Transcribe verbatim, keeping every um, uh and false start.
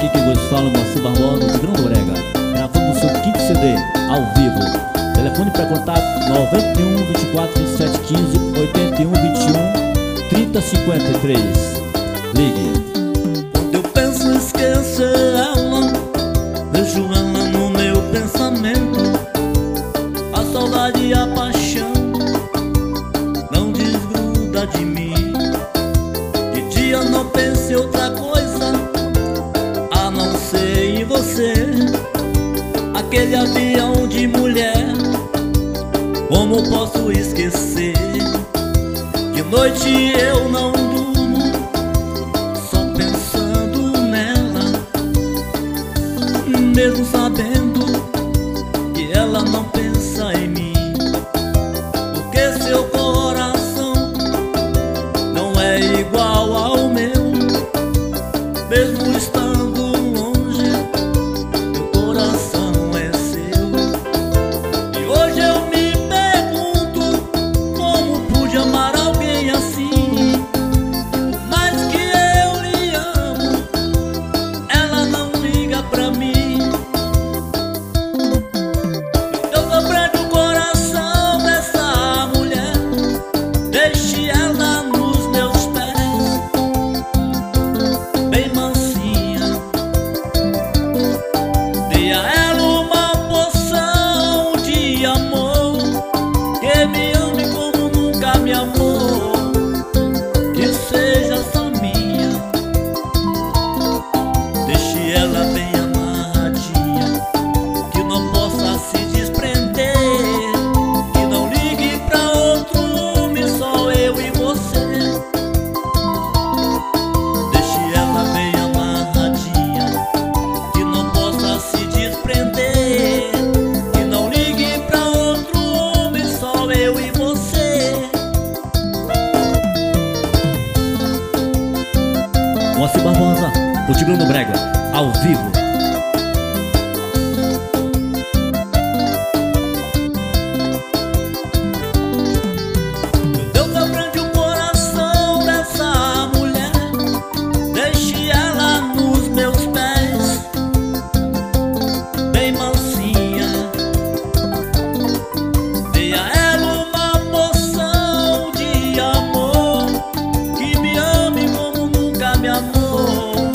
Aqui quem vos fala é Moacir Barbosa de Grão Brega, gravando o seu quinto C D ao vivo. Telefone para contato nove um, vinte e quatro, vinte e sete, quinze, oitenta e um, vinte e um, trinta, cinquenta e três. Ligue. Quando eu penso em esquecer ela, vejo ela no meu pensamento. A saudade e a paixão não desgruda de mim. De dia não penso em outra coisa a não ser em você. Aquele avião de mulher, como posso esquecer? De noite eu não durmo, só pensando nela, mesmo sabendo que ela não pensa em mim. Porque seu coração não é igual ao meu, mesmo estando longe, meu coração é seu. E hoje eu me pergunto como pude amar alguém assim. Mais que eu lhe amo, ela não liga pra mim. Eu tô preso no coração dessa mulher, deixe ela nos meus pés, bem mansinha. Dê a ela uma poção de amor, que me ame como nunca me amou, que seja só minha. Deixe ela bem amarradinha, que não possa se desprender, que não ligue pra outro homem, só eu e você. Deixe ela bem amarradinha, que não possa se desprender, que não ligue pra outro homem, só eu e você. Moacir Barbosa, o de Grão Brega, ao vivo. Deus abrange o coração dessa mulher, deixe ela nos meus pés, bem mansinha. Dê a ela uma poção de amor, que me ame como nunca me amou,